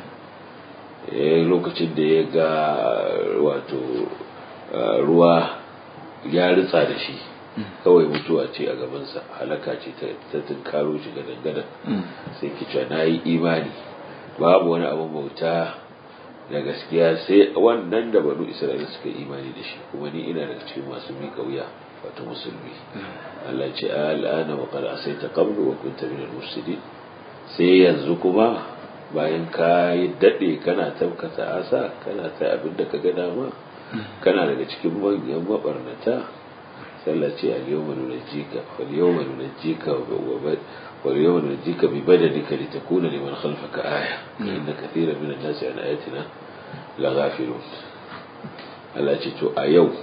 lokacin da ya ga wato ruwa ya ritsa da shi kawai mutuwa ce a gabansa halaka ce ta tunkaro shi gadan sai ki ce na yi imani babu wani abin bauta da gaskiya sai wannan da banu Isra'ila suka imani da shi kuma ni ina daga cikin masu miƙa wuya wato musulmi Allah ce al'ana wa qad asaita qablu wa kunta min al-mufsidin sai yanzu kuma bayan ka yi dade kana tabkata asa kana ta abin da ka ga dama kana daga cikin manyan mabarnata sallah ce al-yawma nunajjika wal-yawma nunajjika wal-yawma nunajjika bi badanika litakuna liman khalfaka aya inna kathiran min an-nasi an ayatina laghafilun Allah ce to a yau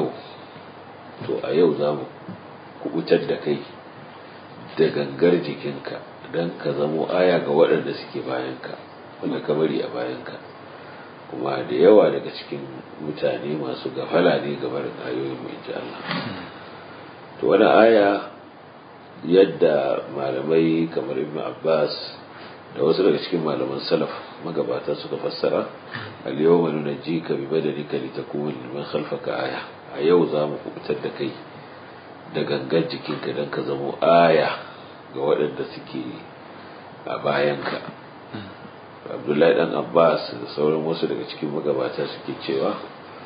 za mu kubutar da kai da gangar jikinka don ka zamo aya ga waɗanda suke bayanka wanda ka bari a bayanka kuma da yawa daga cikin mutane masu gafala ne ga barin ayoyin mu inji Allah to wani aya yadda malamai kamar Ibn Abbas da wasu daga cikin malaman salaf magabata suka fassara al-yawma nunajjika bi badanika litakuna liman khalfaka aya a yau za mu kubutar da kai da gangan jikinka don ka zamo aya ga waɗanda suke a bayanka Abdullahi dan Abbas da sauran wasu daga cikin magabata suke cewa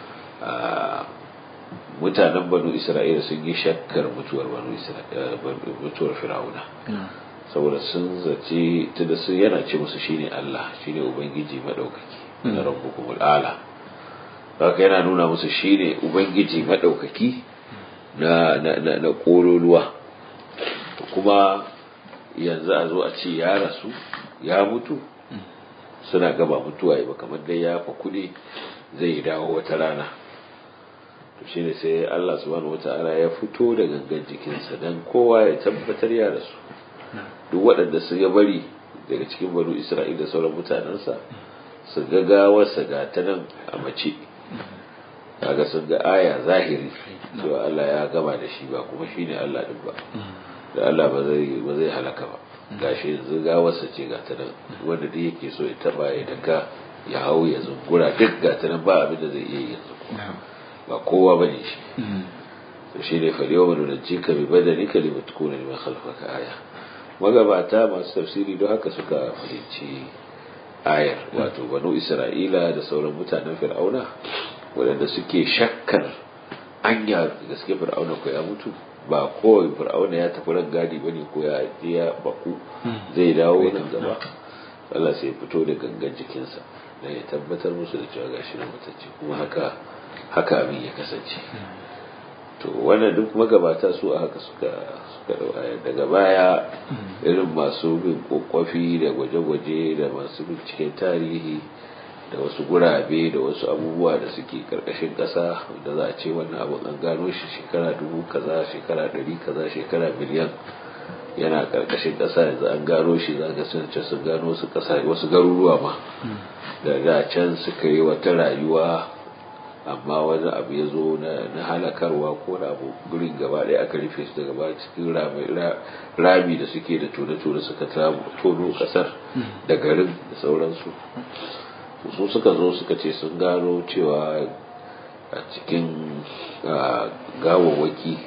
mutanen banu Isra'ila sun yi shakkar mutuwar Fir'auna saboda sun zace tunda sun yana ce musu shine Allah shine ubangiji madaukaki na rabbukumul ala haka yana nuna musu shine ubangiji madaukaki na kololuwa kuma yanzu a zo a ce ya rasu ya mutu suna gaba mutuwa ba kamar dai ya fa kudi zai dawo wata rana to shine sai Allah subhanahu wataala ya fito da gangan jikinsa dan kowa ya tabbatar ya rasu duk waɗanda su ya bari daga cikin banu Isra'ila da sauran mutanensa su ga gawarsa ga ta nan a mace kaga sun ga aya zahiri cewa Allah ya gama da shi ba kuma shine Allah din ba da Allah ba zai halaka ba gashi yanzu gawarsa ce ga ta nan wanda duk yake so ya taba ya daka ya hau ya zungura duk ga ta nan ba abin da zai iya yanzu ba kowa bane shi to shine fa yawma nunjika bi badanika limatkuna liman khalfaka aya magabata masu tafsiri don haka suka fahimci ayar wato banu Isra'ila da sauran mutanen Fir'auna waɗanda suke shakkar anya gaske Fir'auna ko ya mutu ba kawai Fir'auna ya tafi ran gadi bane ko ya je ya baku zai dawo nan gaba Allah sai fito da gangan jikinsa dan ya tabbatar musu da cewa gashi nan mutacce kuma haka abin ya kasance to wannan duk magabata su a haka suka daga baya irin masu bin kokkofi da gwaje-gwaje da masu binciken tarihi da wasu gurabe da wasu abubuwa da suke karkashin ƙasa da za a ce wannan abin an gano shi shekara 1000 kaza shekara 100 kaza shekara miliyan yana karkashin ƙasa yanzu an gano shi za ga sun gano su ƙasa wasu garuruwa ma da can suka yi wata rayuwa amma wani abu ya zo na halakarwa ko da abu gurin gaba ɗaya aka rufe su daga baya cikin rami da suke da tone-tone suka tono ƙasar da garin da sauransu su suka zo suka ce sun gano cewa a cikin gawawwaki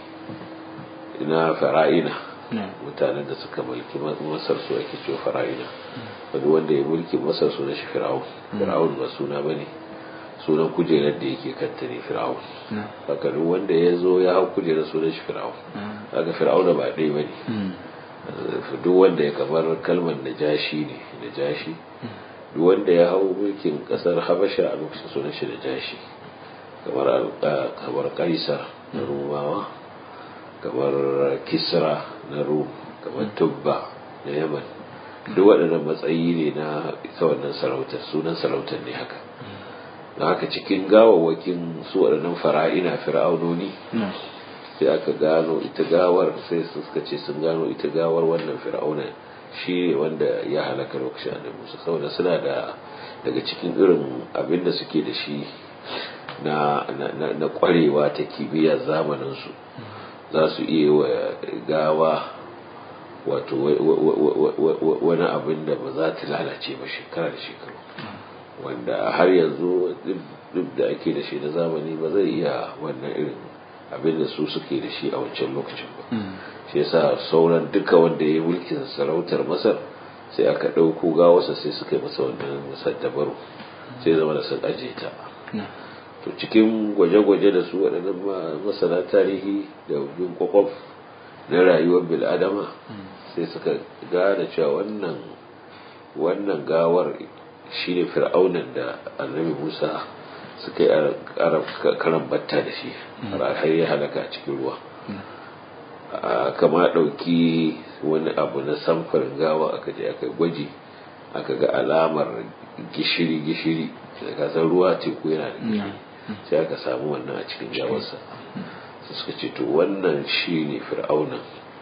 na fara'ina mutanen da suka mulki masar su ake cewa fara'ina wani wanda ya mulki masar su na shi fir'aun ba suna ba ne sunan kujerar da yake kanta ne fir'aun haka duk wanda ya zo ya hau kujerar sunan shi fir'aun haka fir'aun ba ɗaya ba ne duk wanda ya kamar kalmar najashi ne najashi duk wanda ya hau mulkin kasar habasha a lokacin sunan shi najashi kamar kaisar na rumawa kamar kisra na rum kamar tubba na yaman duk waɗannan matsayi ne na ita wannan sarautar sunan sarautar ne haka da haka cikin gawawwakin su waɗannan fara'ina fir'aunoni sai aka gano ita gawar sai suka ce sun gano ita gawar wannan fir'auna shi ne wanda ya halaka lokacin annabi Musa saboda suna da daga cikin irin abin da suke da shi na kwarewa ta kimiyyar zamanin su za su iya wa gawa wato wani abin da ba za ta lalace ba shekara da shekaru wanda har yanzu duk da ake da shi na zamani ba zai iya wannan irin abin da su suke da shi a wancan lokacin ba shi yasa sauran duka wanda ya yi mulkin sarautar masar sai aka ɗauko gawarsa sai suka yi masa wannan musaddabaru sai zama da sun ajiye ta. To cikin gwaje-gwaje da su waɗannan masana tarihi da bin kwakwaf na rayuwar bil'adama sai suka gane cewa wannan gawar shi ne fir'aunan da annabi musa suka yi karan batta da shi har ya halaka a cikin ruwa. Kama ɗauki wani abu na samfarin gawa aka je aka gwaji aka ga alamar gishiri da kasar ruwa teku yana da gishiri sai aka samu wannan a cikin gawarsa. Suka ce to wannan shi ne fir'aunan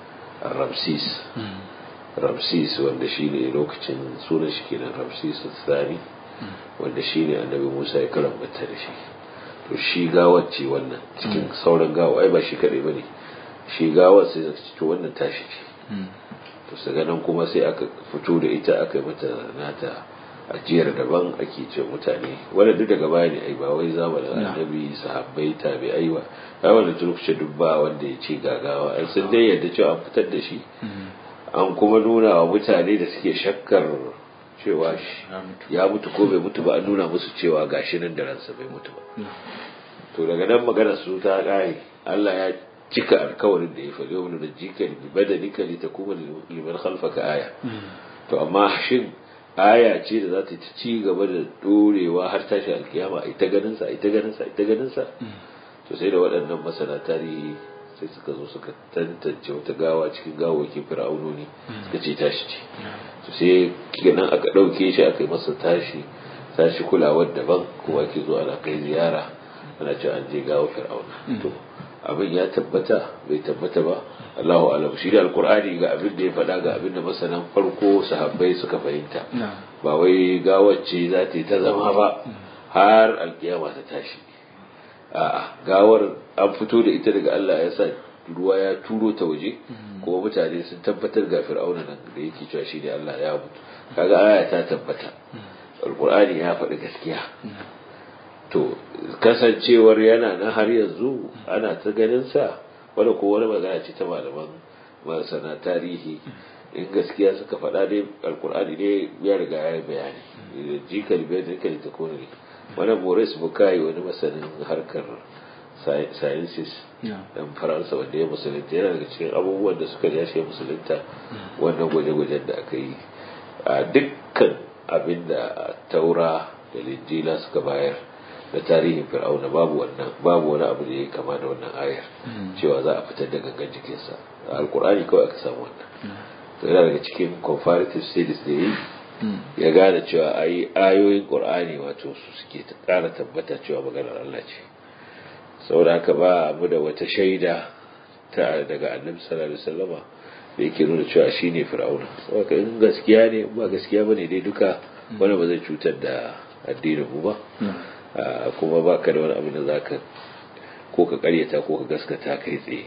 ramsis wanda shi ne lokacin sunan shi kenan ramsis tsari wanda shi ne annabi musa ya karambata da shi. to shi gawar ce wannan cikin sauran gawa ai ba shi kadai bane shi gawar sai zaka ce to wannan tashi ce. to daga nan kuma sai aka fito da ita aka yi mata nata ajiyar daban ake ce mutane wanda duk daga baya ne ai ba wai zamanin annabi sahabbai tabi'ai ba ai wannan lokacin dubba wanda ya ce gagawa ai sun dai yadda cewa an fitar da shi an kuma nuna wa mutane da suke shakkar cewa ya mutu ko bai mutu ba an nuna musu cewa gashi nan da ransa bai mutu ba. to daga nan magana su ta kare Allah ya cika alkawarin da ya faɗi wani da jika bi badanika li takuma liman khalfaka aya. to amma shin aya ce da za ta ci gaba da dorewa har tashi alkiyama ai ta ganin sa to sai da waɗannan masana tarihi sai suka zo suka tantance wata gawa cikin gawakin fir'aunoni suka ce tashi ce. to sai kenan aka ɗauke shi aka yi masa tashi kulawar daban kuma ke zo ana kai ziyara ana cewa an je gawa fir'auna. to abin ya tabbata bai tabbata ba Allahu alam. shi da alkur'ani ga abin da ya faɗa ga abin da masanan farko sahabbai suka fahimta ba wai gawar ce za ta yi ta zama ba har alkiyama ta tashi. a'a gawar an fito da ita daga Allah ya sa ruwa ya turo ta waje kuma mutane sun tabbatar ga fir'auna nan da yake cewa shi ne Allah ya mutu kaga aya ta tabbata alkur'ani ya faɗi gaskiya. to kasancewar yana na har yanzu ana ta ganin sa wanda ko wani magana ce ta malaman masana tarihi in gaskiya suka faɗa dai alkur'ani ne ya riga ya yi bayani jikal bai da kai ta kone wani Maurice Bucaille wani masanin harkar sciences dan Faransa wanda ya musulunta yana daga cikin abubuwan da suka jashe musulunta wannan gwaje-gwajen da aka yi a dukkan abinda taura da linjila suka bayar da tarihin fir'auna babu wani abu da ya kama da wannan ayar cewa za a fitar da gangan jikinsa a alkur'ani kawai aka samu wannan. to yana daga cikin comparative studies da yi ya gane cewa ayoyin qur'ani wato su suke ƙara tabbata cewa maganar Allah ce. saboda haka ba mu da wata shaida ta daga annabi sallallahu alaihi wasallama da yake nuna cewa shine fir'auna. saboda in gaskiya ne ba gaskiya bane dai duka wani ba zai cutar da addinin mu ba. kuma ba ka da wani abu da za ka ko ka karyata ko ka gaskata kai tsaye.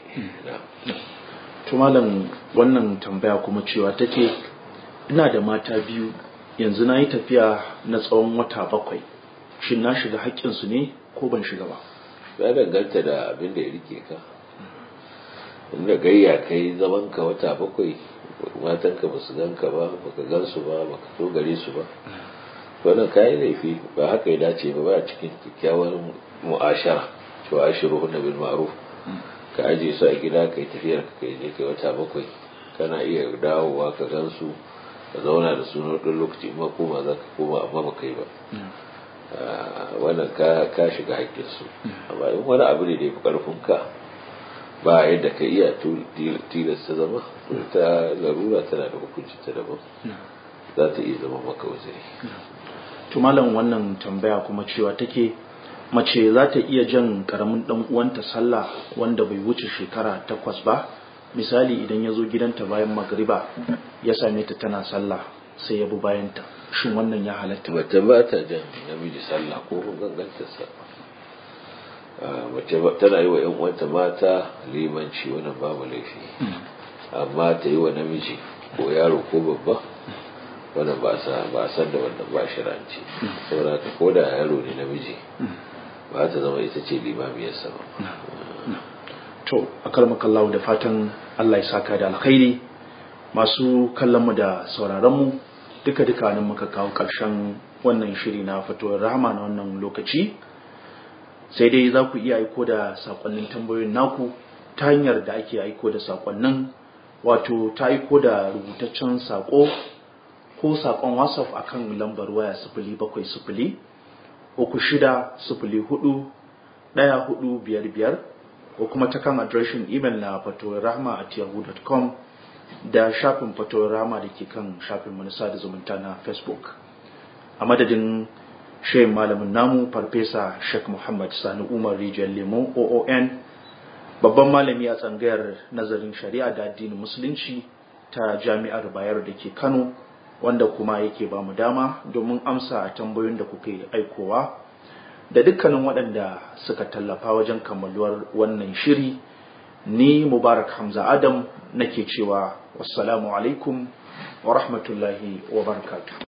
to malam wannan tambaya kuma cewa take ina da mata biyu yanzu na yi tafiya na tsawon wata 7 shin na shiga haƙƙinsu ne ko ban shiga ba? ya danganta da abin da ya rike ka. inda gayya kai zaman ka wata 7 matanka ba su ganka ba baka gansu ba baka so gare su ba wannan kayan laifi ba haka ya dace ba cikin kyakkyawar mu'ashara cewa ashiruhunna bil ma'ruf ka aje su a gida kai tafiyar ka kai je kai wata 7 kana iya dawowa ka gansu ka zauna da su na ɗan lokaci ma koma za ka koma amma ba kai ba. wannan ka shiga haƙƙin su amma in wani abu ne da ya fi ƙarfin ka ba yadda ka iya tilasta zama ta larura tana da hukunci ta daban za ta iya zama maka uzuri. to malam wannan tambaya kuma cewa take mace za ta iya jan karamin dan uwanta sallah wanda bai wuce shekara 8 ba misali idan ya zo gidanta bayan magriba ya same ta tana sallah sai ya bi bayanta shin wannan ya halatta? mace ba ta jan namiji sallah ko gangantar sa. mace tana yi wa yan uwanta mata limanci wannan babu laifi amma ta yi wa namiji ko yaro ko babba wannan ba san da wannan ba shiranci saboda ko da yaro ne namiji ba ta zama ita ce limamiyarsa ba. to akalmakallahu da fatan Allah ya saka da alkhairi. masu kallon mu da sauraron mu duka nan muka kawo ƙarshen wannan shiri na fatowar rahama na wannan lokaci, sai dai za ku iya aiko da sakonnin tambayoyin naku ta hanyar da ake aiko da sakonnin, wato ta aiko da rubutaccen sako ko sakon WhatsApp akan lambar waya 070 3604 ko kuma ta kan adireshin email na fatoyirrahma@yahoo.com da shafin Fatowar Rahama da ke kan shafin manasa da zumunta na Facebook. A madadin shehin malamin namu Farfesa Sheikh Muhammad Sani Umar Rijiyar Lemo OON, babban malami a tsangayar nazarin shari'a da addinin musulunci ta Jami'ar Bayero da ke Kano, wanda kuma yake ba mu dama domin amsa tambayoyin da kuke aikowa, da dukkanin waɗanda suka tallafa wajen kammaluwar wannan shiri. Ni Mubarak Hamza Adam nake cewa wassalamu alaikum wa rahmatullahi wa barakatuh.